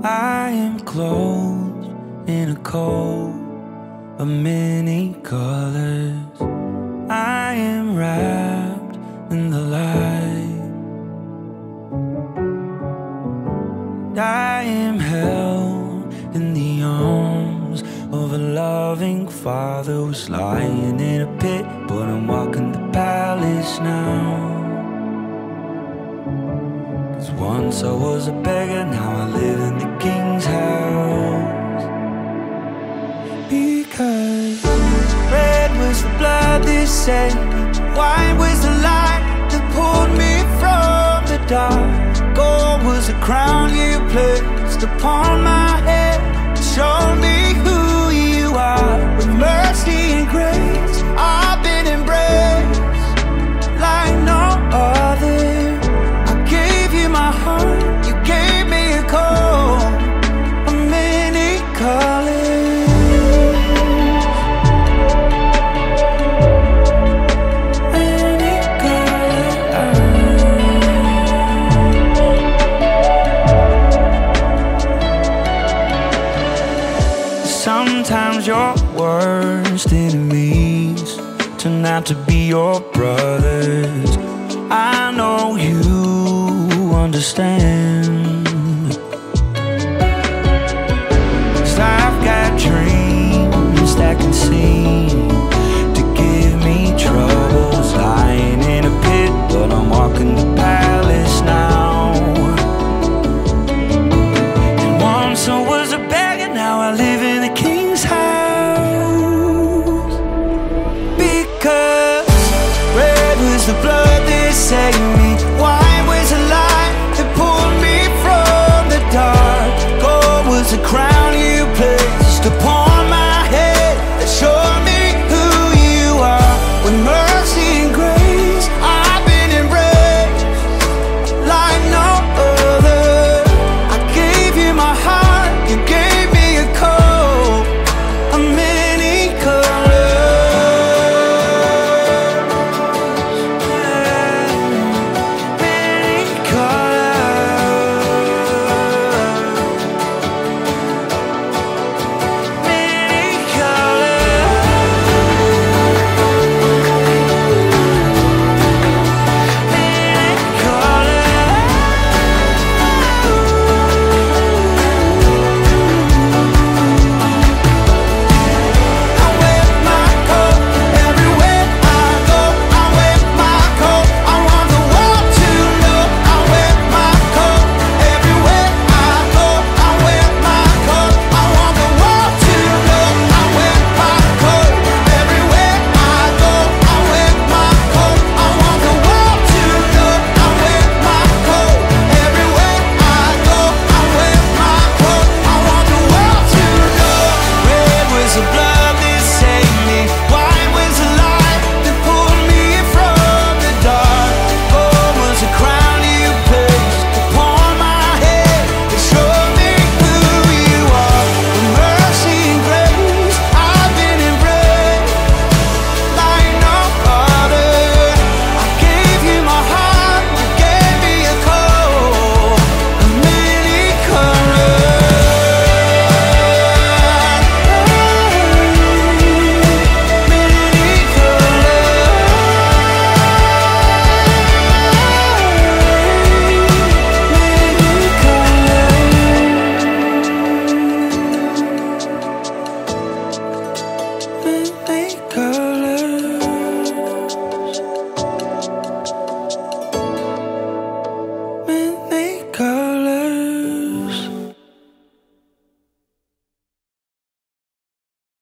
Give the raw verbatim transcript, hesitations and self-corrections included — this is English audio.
I am clothed in a coat of many colors. I am wrapped in the light. I am held in the arms of a loving father who's lying in a pit, but I'm walking the palace now. Cause once I was a beggar, now I live in the king's house. Because red was the blood that saved me, white was the light that pulled me from the dark. Gold was the crown you placed upon my head, showed me who you are. With mercy and grace, I've been embraced like no other. I gave you my heart, you gave me a coat of many colors. Many colors. Sometimes your worst enemies turn out to be your brothers. I know you understand.